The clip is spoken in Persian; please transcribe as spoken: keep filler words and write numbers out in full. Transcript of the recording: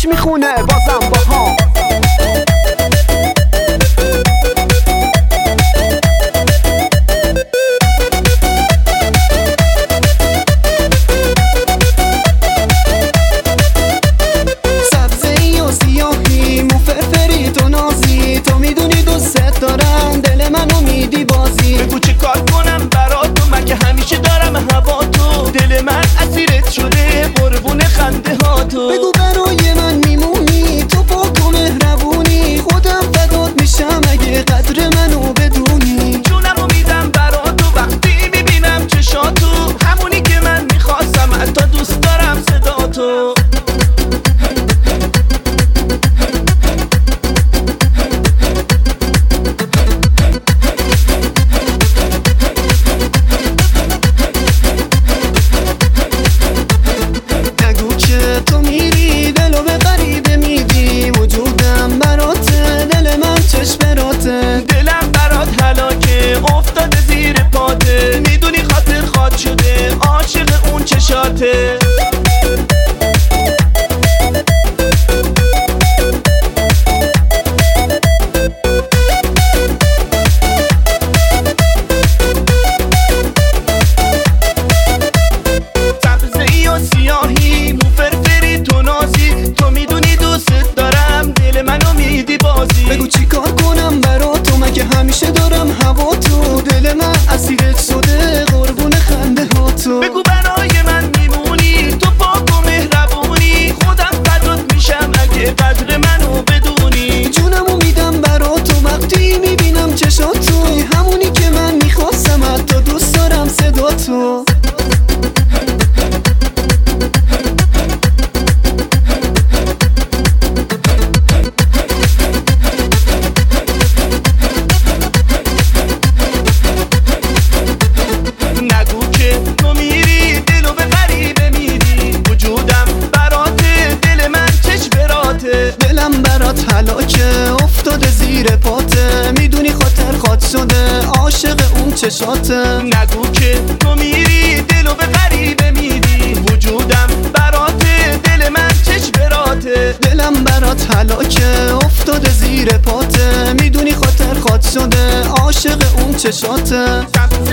میخونه بازم با هم. سبزی و سیاهی مفرفری تو نازی، تو میدونی دوست دارم دل منو میدی بازی. بگو چه کار کنم برات تو، مگه همیشه دارم هوا تو. دل من اسیرت شده قربون خنده ها تو. بگو برای من میمونی تو پاک و مهربونی، خودم فدات میشم اگه قدر منو بدونی. جونمو میدم برات تو وقتی میبینم چشاتو، همونی که من میخواستم حتی دوست دارم صدا تو. تو میری دلو به غریبه میدی، وجودم برات دل من چشمراته. دلم برات هلاکه افتاده زیر پاته، میدونی خاطر خواد شده عاشق اون چشاته. سبزی و سیاهی مفرفری تو نازی، تو میدونی دوست دارم دل منو میدی بازی. بگو چی کار کنم برا تو، مگه همیشه دارم هوا تو. دل من اسیرت شده قربون خنده ها تو. بگو برای من میمونی تو پاک و مهربونی، خودم فدات میشم اگه قدر منو بدونی. جونمو میدم برا تو وقتی میبینم چشاتو، همونی که من میخواستم حتی دوست دارم صدا تو. نگو که تو میری دلو به غریبه میدی، وجودم برات دل من چشمراته. دلم برات هلاکه افتاده زیر پاته، میدونی خاطر خواد شده عاشق اون چشاته. نگو که تو میری دلو به غریبه میدی، وجودم برات دل من چشمراته. دلم برات هلاکه افتاده زیر پاته، میدونی خاطر خواد شده عاشق اون چشاته.